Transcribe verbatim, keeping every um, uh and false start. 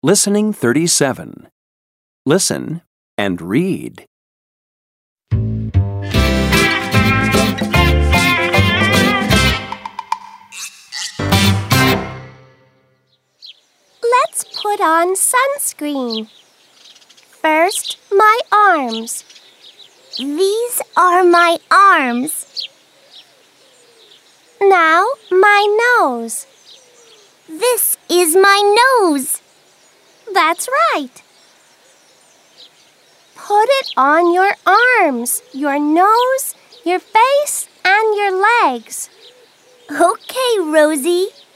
Listening thirty-seven. Listen and read. Let's put on sunscreen. First, my arms. These are my arms. Now, my nose. This is my nose. That's right. Put it on your arms, your nose, your face, and your legs. Okay, Rosie.